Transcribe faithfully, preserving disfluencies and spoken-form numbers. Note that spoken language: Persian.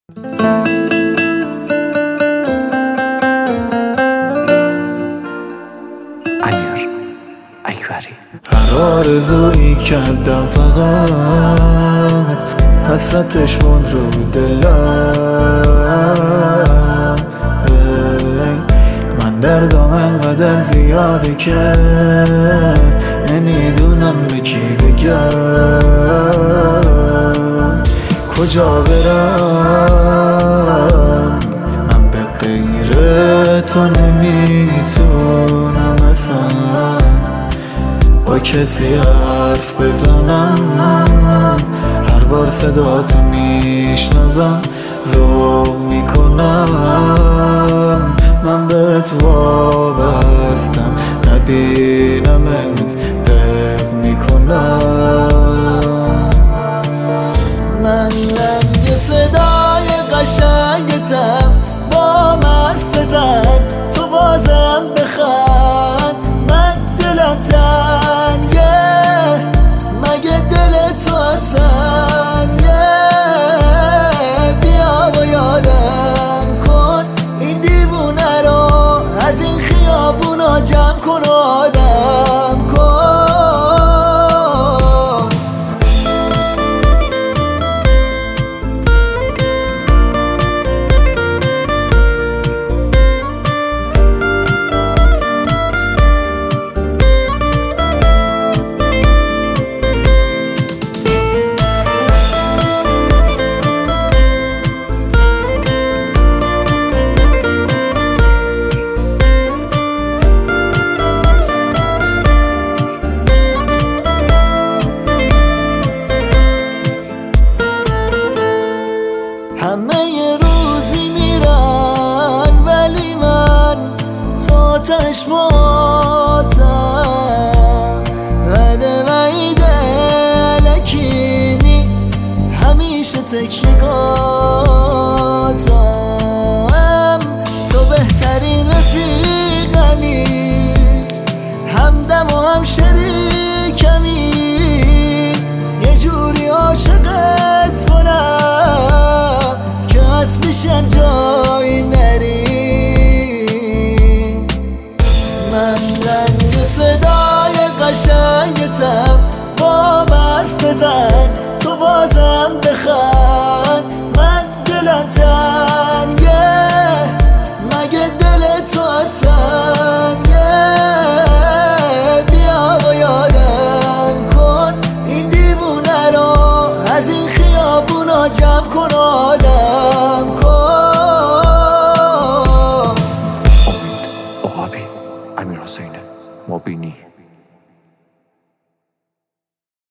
امیر اکبری. هر آرزویی کردم فقط حسرتش موند رو دلم. من دردم انقدر زیاده که نمیدونم به کی بگم، کجا برم. من به غیر تو نمیتونم اصلا با کسی حرف بزنم. هر بار صداتو میشنوم ذوق میکنم. من بهت وابستم، نبینمت دق میکنم. من رنگ صدای قشنگتم، با حرف بزن تو بازم بخند. من دلم تنگه مگه دل تو سنگه. بیا و یادم کن این دیوونه رو، از این خیابونا جمع کن و آدم کن. همه یه روزی میرن ولی من تا چشماتم. عده وعیده لکینی همیشه تکیگاتم. تو بهترین رفیقمی، همدم و هم شریکمی. یه جوری عاشقت کنم که از پیشم جایی نری. من رنگ صدای قشنگتم، با حرف بزن تو بازم بخند. من دلم تنگه مگه دل تو سنگه. بیا و یادم کن این دیوونه رو، از این خیابونا جمع کن و آدم کن. امید عقابی، امیر حسین مبینی.